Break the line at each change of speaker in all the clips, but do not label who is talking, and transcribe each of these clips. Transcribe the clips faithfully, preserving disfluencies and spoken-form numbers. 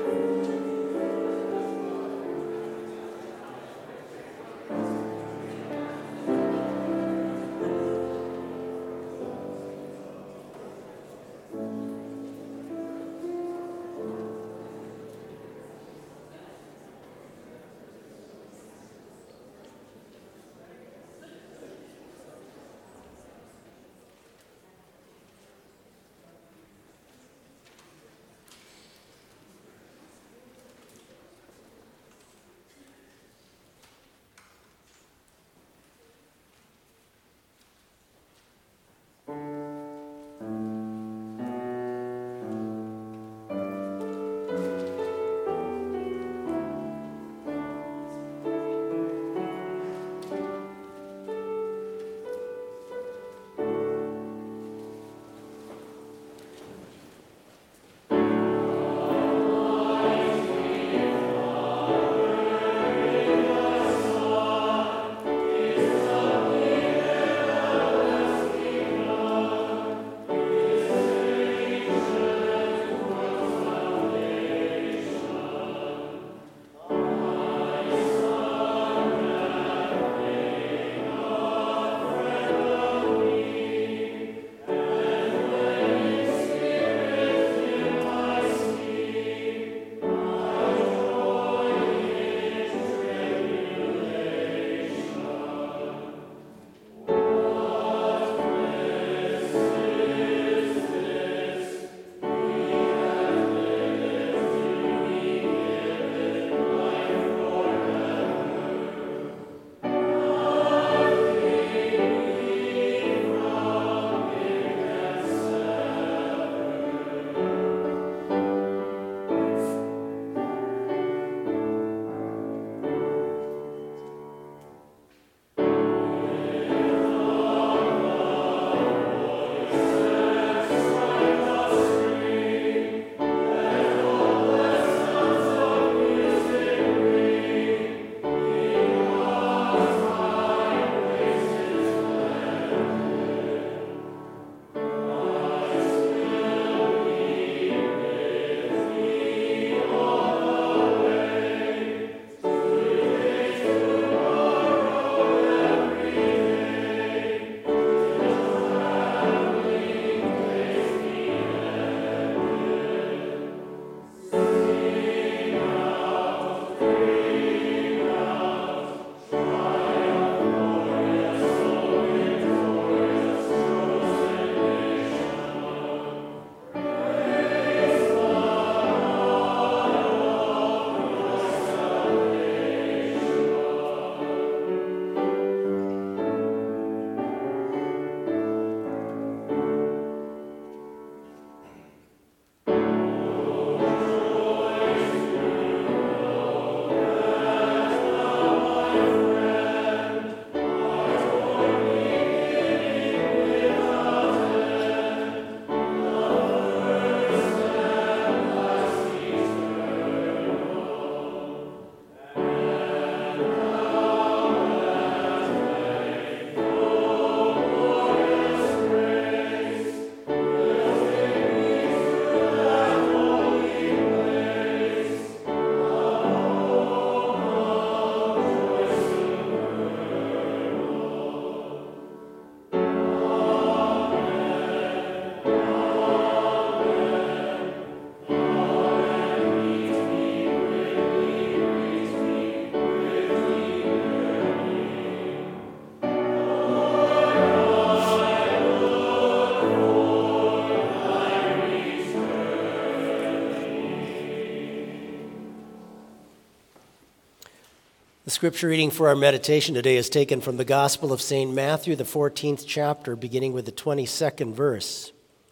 The scripture reading for our meditation today is taken from the Gospel of Saint Matthew, the fourteenth chapter, beginning with the twenty-second verse.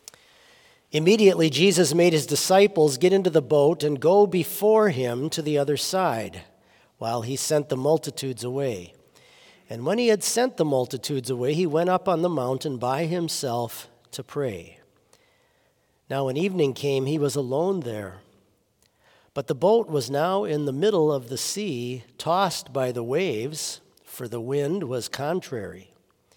Immediately Jesus made his disciples get into the boat and go before him to the other side, while he sent the multitudes away. And when he had sent the multitudes away, he went up on the mountain by himself to pray. Now when evening came, he was alone there. But the boat was now in the middle of the sea, tossed by the waves, for the wind was contrary.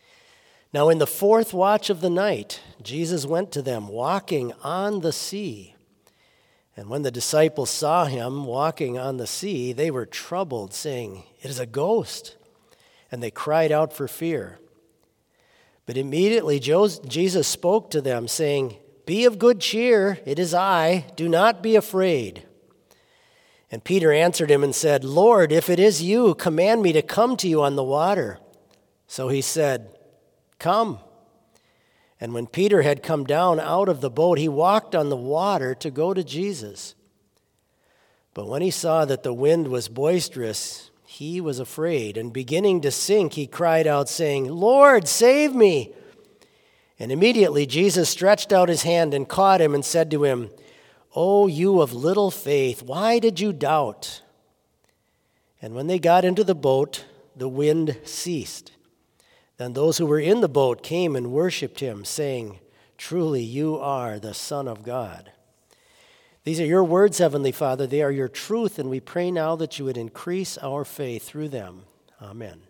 Now in the fourth watch of the night, Jesus went to them, walking on the sea. And when the disciples saw him walking on the sea, they were troubled, saying, "It is a ghost." And they cried out for fear. But immediately Jesus spoke to them, saying, "Be of good cheer, it is I, do not be afraid." And Peter answered him and said, "Lord, if it is you, command me to come to you on the water." So he said, "Come." And when Peter had come down out of the boat, he walked on the water to go to Jesus. But when he saw that the wind was boisterous, he was afraid, and beginning to sink, he cried out, saying, "Lord, save me." And immediately Jesus stretched out his hand and caught him and said to him, "O you of little faith, why did you doubt?" And when they got into the boat, the wind ceased. Then those who were in the boat came and worshipped him, saying, "Truly you are the Son of God." These are your words, Heavenly Father. They are your truth, and we pray now that you would increase our faith through them. Amen.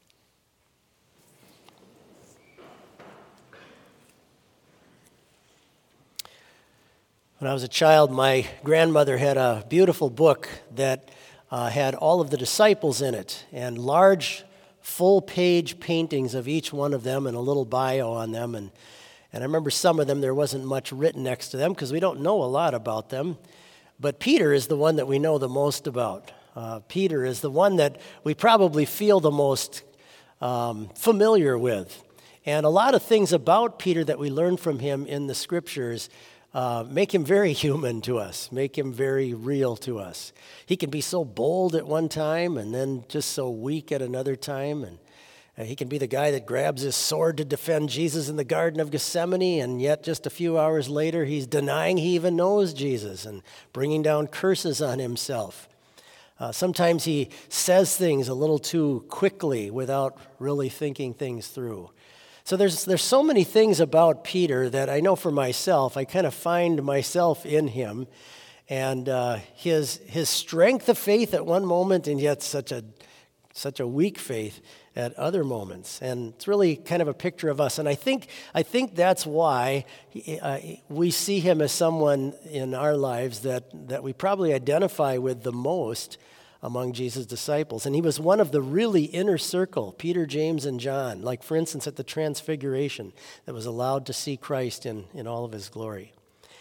When I was a child, my grandmother had a beautiful book that uh, had all of the disciples in it, and large full-page paintings of each one of them and a little bio on them. And, and I remember some of them, there wasn't much written next to them because we don't know a lot about them. But Peter is the one that we know the most about. Uh, Peter is the one that we probably feel the most um, familiar with. And a lot of things about Peter that we learn from him in the Scriptures Uh, make him very human to us, make him very real to us. He can be so bold at one time and then just so weak at another time. And uh, he can be the guy that grabs his sword to defend Jesus in the Garden of Gethsemane, and yet just a few hours later he's denying he even knows Jesus and bringing down curses on himself. Uh, sometimes he says things a little too quickly without really thinking things through. So there's there's so many things about Peter that I know for myself, I kind of find myself in him, and uh, his his strength of faith at one moment, and yet such a such a weak faith at other moments, and it's really kind of a picture of us. And I think I think that's why he, uh, we see him as someone in our lives that that we probably identify with the most among Jesus' disciples. And he was one of the really inner circle, Peter, James, and John, like for instance at the Transfiguration, that was allowed to see Christ in, in all of his glory.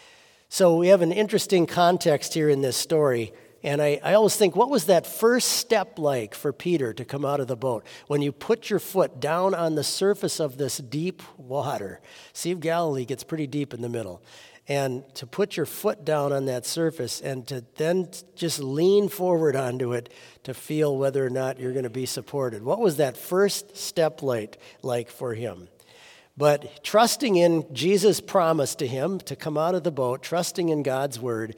So we have an interesting context here in this story, and I, I always think, what was that first step like for Peter to come out of the boat? When you put your foot down on the surface of this deep water, Sea of Galilee gets pretty deep in the middle, and to put your foot down on that surface and to then just lean forward onto it to feel whether or not you're going to be supported. What was that first step like, like for him? But trusting in Jesus' promise to him to come out of the boat, trusting in God's word,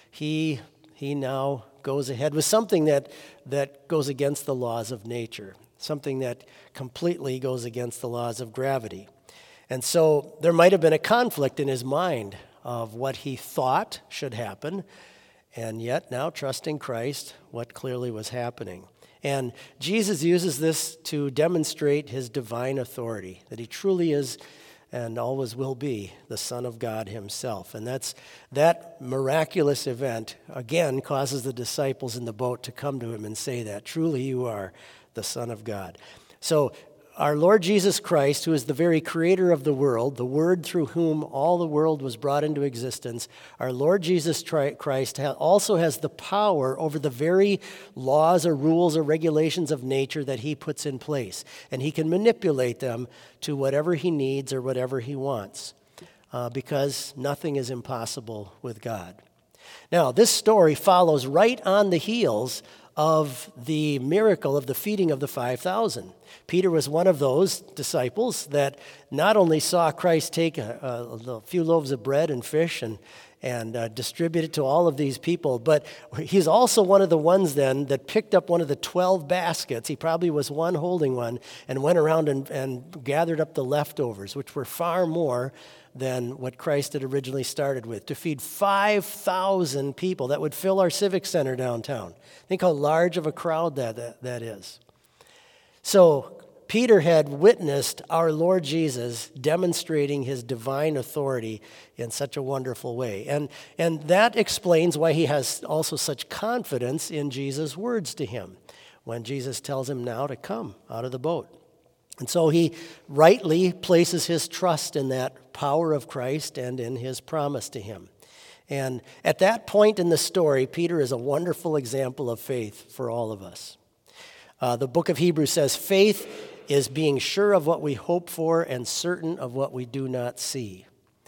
he he now goes ahead with something that, that goes against the laws of nature, something that completely goes against the laws of gravity. And so there might have been a conflict in his mind of what he thought should happen, and yet now trusting Christ, what clearly was happening. And Jesus uses this to demonstrate his divine authority, that he truly is and always will be the Son of God himself. And that's that miraculous event, again, causes the disciples in the boat to come to him and say that, "Truly you are the Son of God." So our Lord Jesus Christ, who is the very creator of the world, the Word through whom all the world was brought into existence, our Lord Jesus Christ also has the power over the very laws or rules or regulations of nature that he puts in place. And he can manipulate them to whatever he needs or whatever he wants, uh, because nothing is impossible with God. Now, this story follows right on the heels of the miracle of the feeding of the five thousand. Peter was one of those disciples that not only saw Christ take a, a, a few loaves of bread and fish and, and uh, distribute it to all of these people, but he's also one of the ones then that picked up one of the twelve baskets. He probably was one holding one, and went around and, and gathered up the leftovers, which were far more than what Christ had originally started with, to feed five thousand people. That would fill our civic center downtown. Think how large of a crowd that, that, that is. So Peter had witnessed our Lord Jesus demonstrating his divine authority in such a wonderful way. And, and that explains why he has also such confidence in Jesus' words to him when Jesus tells him now to come out of the boat. And so he rightly places his trust in that power of Christ and in his promise to him. And at that point in the story, Peter is a wonderful example of faith for all of us. Uh, the book of Hebrews says, faith is being sure of what we hope for and certain of what we do not see.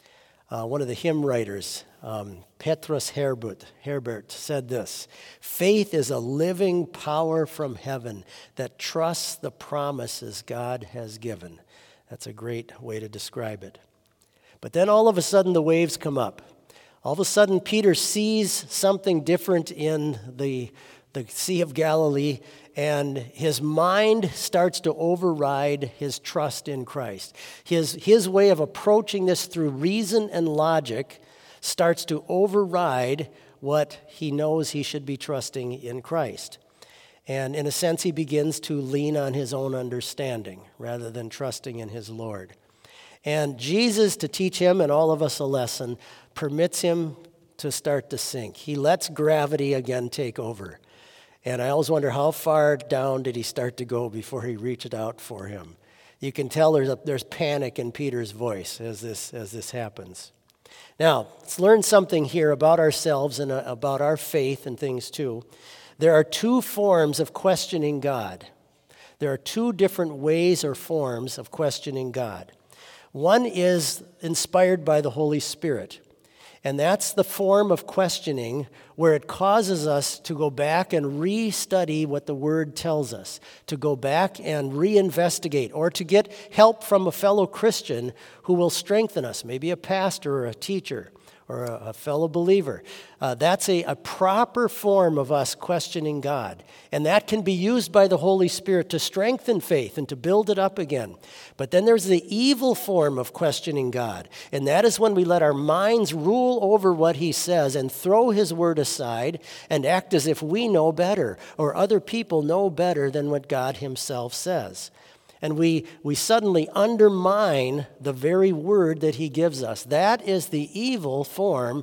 Uh, one of the hymn writers, um, Petrus Herbert, Herbert, said this: faith is a living power from heaven that trusts the promises God has given. That's a great way to describe it. But then all of a sudden the waves come up. All of a sudden Peter sees something different in the, the Sea of Galilee, and his mind starts to override his trust in Christ. His, his way of approaching this through reason and logic starts to override what he knows he should be trusting in Christ. And in a sense, he begins to lean on his own understanding rather than trusting in his Lord. And Jesus, to teach him and all of us a lesson, permits him to start to sink. He lets gravity again take over. And I always wonder, how far down did he start to go before he reached out for him? You can tell there's, a, there's panic in Peter's voice as this, as this happens. Now, let's learn something here about ourselves and uh, about our faith and things too. There are two forms of questioning God. There are two different ways or forms of questioning God. One is inspired by the Holy Spirit. And that's the form of questioning where it causes us to go back and re-study what the Word tells us, to go back and reinvestigate, or to get help from a fellow Christian who will strengthen us, maybe a pastor or a teacher or a, a fellow believer. Uh, that's a, a proper form of us questioning God. And that can be used by the Holy Spirit to strengthen faith and to build it up again. But then there's the evil form of questioning God. And that is when we let our minds rule over what He says and throw His word aside and act as if we know better or other people know better than what God Himself says. And we, we suddenly undermine the very word that He gives us. That is the evil form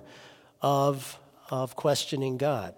of, of questioning God.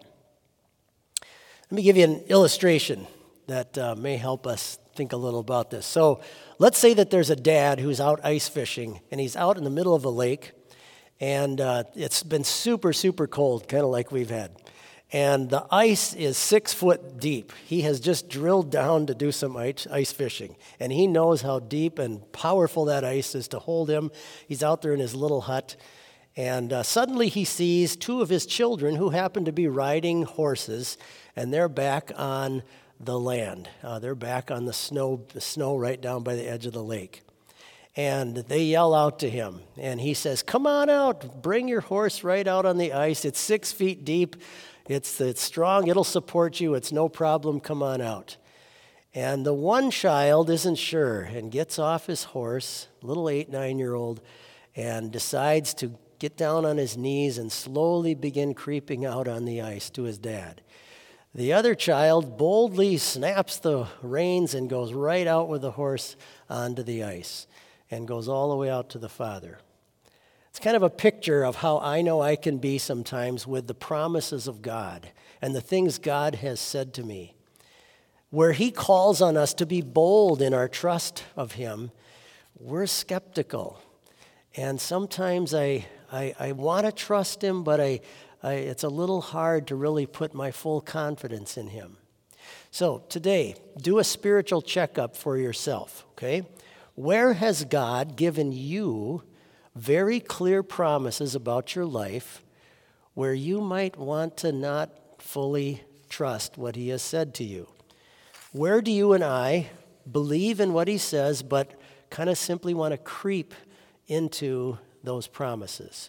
Let me give you an illustration that uh, may help us think a little about this. So let's say that there's a dad who's out ice fishing, and he's out in the middle of a lake, and uh, it's been super, super cold, kind of like we've had. And the ice is six foot deep. He has just drilled down to do some ice, ice fishing. And he knows how deep and powerful that ice is to hold him. He's out there in his little hut. And uh, suddenly he sees two of his children who happen to be riding horses. And they're back on the land. Uh, they're back on the snow, the snow right down by the edge of the lake. And they yell out to him. And he says, "Come on out. Bring your horse right out on the ice. It's six feet deep. It's, it's strong, it'll support you, it's no problem, come on out." And the one child isn't sure and gets off his horse, little eight, nine-year-old, and decides to get down on his knees and slowly begin creeping out on the ice to his dad. The other child boldly snaps the reins and goes right out with the horse onto the ice and goes all the way out to the father. It's kind of a picture of how I know I can be sometimes with the promises of God and the things God has said to me. Where He calls on us to be bold in our trust of Him, we're skeptical. And sometimes I, I, I want to trust Him, but I, I, it's a little hard to really put my full confidence in Him. So today, do a spiritual checkup for yourself, okay? Where has God given you very clear promises about your life where you might want to not fully trust what He has said to you? Where do you and I believe in what He says but kind of simply want to creep into those promises?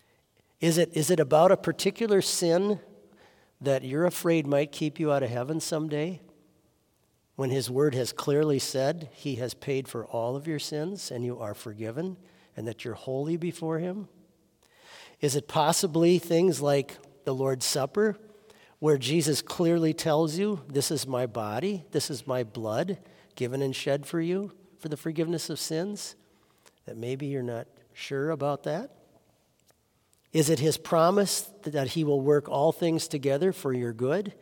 Is it, is it about a particular sin that you're afraid might keep you out of heaven someday, when His word has clearly said He has paid for all of your sins and you are forgiven, and that you're holy before Him? Is it possibly things like the Lord's Supper, where Jesus clearly tells you, this is my body, this is my blood, given and shed for you for the forgiveness of sins? That maybe you're not sure about that? Is it his promise that he will work all things together for your good?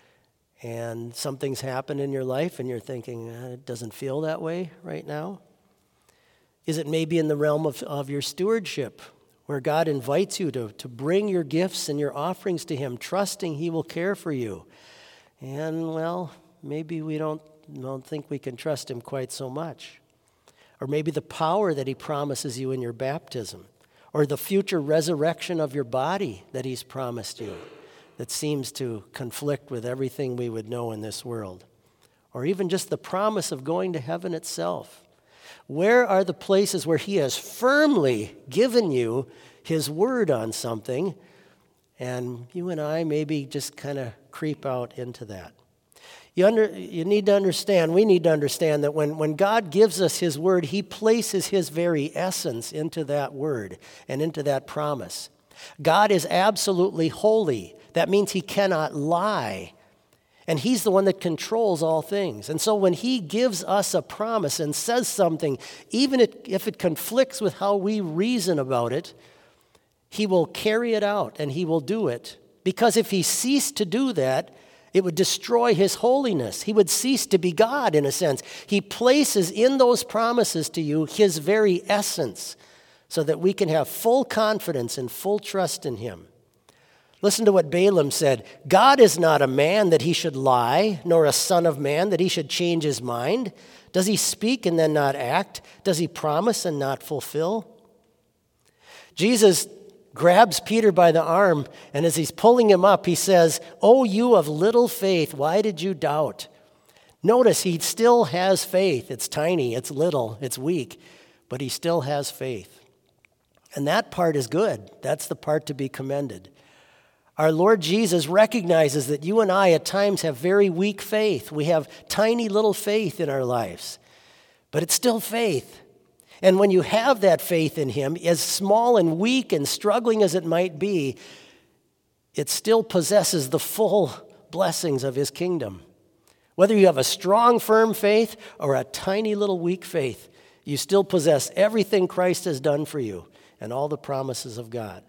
And something's happened in your life and you're thinking, eh, it doesn't feel that way right now? Is it maybe in the realm of, of your stewardship, where God invites you to, to bring your gifts and your offerings to him, trusting he will care for you? And, well, maybe we don't, don't think we can trust him quite so much. Or maybe the power that he promises you in your baptism, or the future resurrection of your body that he's promised you, that seems to conflict with everything we would know in this world. Or even just the promise of going to heaven itself. Where are the places where he has firmly given you his word on something, and you and I maybe just kind of creep out into that? You, under, you need to understand, we need to understand that when, when God gives us his word, he places his very essence into that word and into that promise. God is absolutely holy. That means he cannot lie. And he's the one that controls all things. And so when he gives us a promise and says something, even if it conflicts with how we reason about it, he will carry it out and he will do it. Because if he ceased to do that, it would destroy his holiness. He would cease to be God in a sense. He places in those promises to you his very essence so that we can have full confidence and full trust in him. Listen to what Balaam said. God is not a man that he should lie, nor a son of man that he should change his mind. Does he speak and then not act? Does he promise and not fulfill? Jesus grabs Peter by the arm, and as he's pulling him up, he says, "Oh, you of little faith, why did you doubt?" Notice he still has faith. It's tiny, it's little, it's weak, but he still has faith. And that part is good. That's the part to be commended. Our Lord Jesus recognizes that you and I at times have very weak faith. We have tiny little faith in our lives, but it's still faith. And when you have that faith in him, as small and weak and struggling as it might be, it still possesses the full blessings of his kingdom. Whether you have a strong, firm faith or a tiny little weak faith, you still possess everything Christ has done for you and all the promises of God.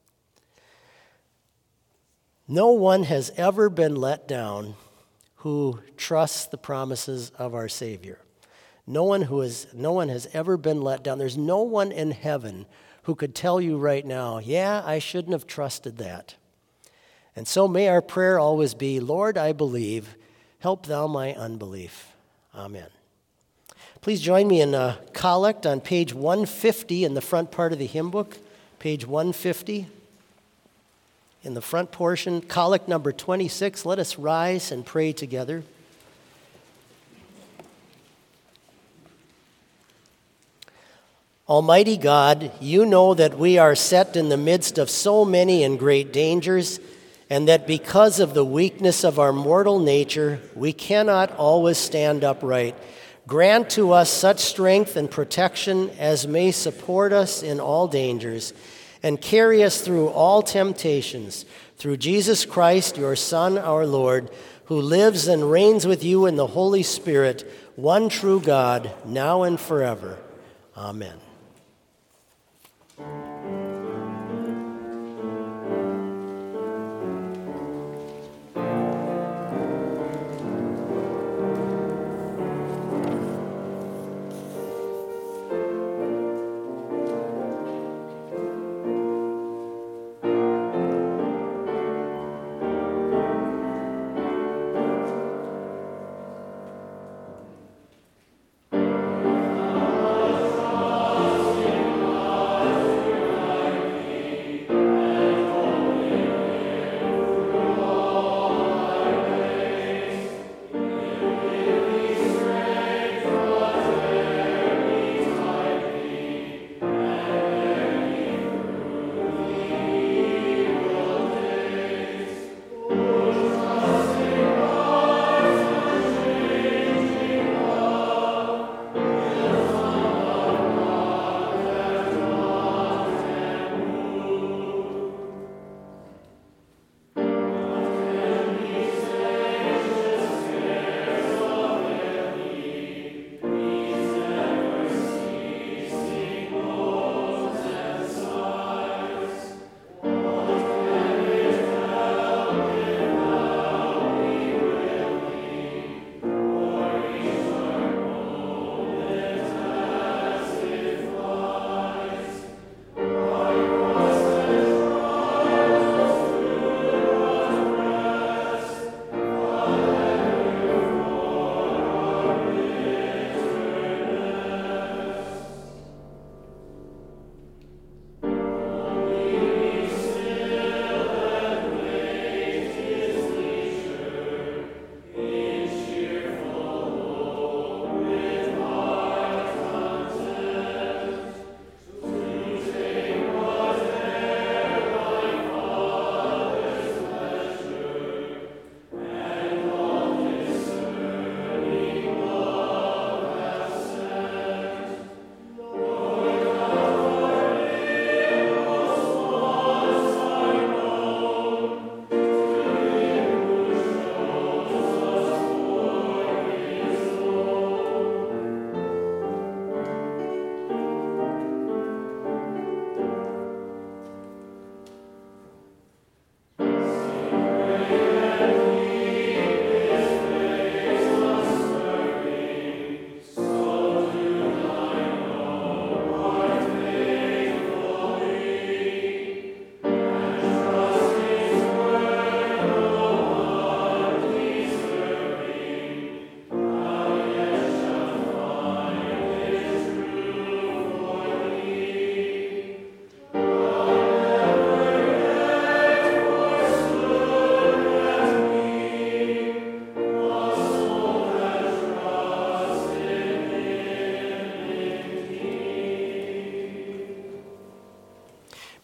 No one has ever been let down who trusts the promises of our Savior. No one who is, no one has ever been let down. There's no one in heaven who could tell you right now, yeah, I shouldn't have trusted that. And so may our prayer always be, Lord, I believe, help thou my unbelief. Amen. Please join me in a collect on page one fifty in the front part of the hymn book, page one fifty. In the front portion, collect number twenty-six. Let us rise and pray together. Almighty God, you know that we are set in the midst of so many and great dangers, and that because of the weakness of our mortal nature, we cannot always stand upright. Grant to us such strength and protection as may support us in all dangers, and carry us through all temptations, through Jesus Christ, your Son, our Lord, who lives and reigns with you in the Holy Spirit, one true God, now and forever. Amen.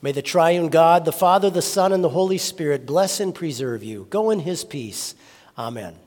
May the triune God, the Father, the Son, and the Holy Spirit bless and preserve you. Go in his peace. Amen.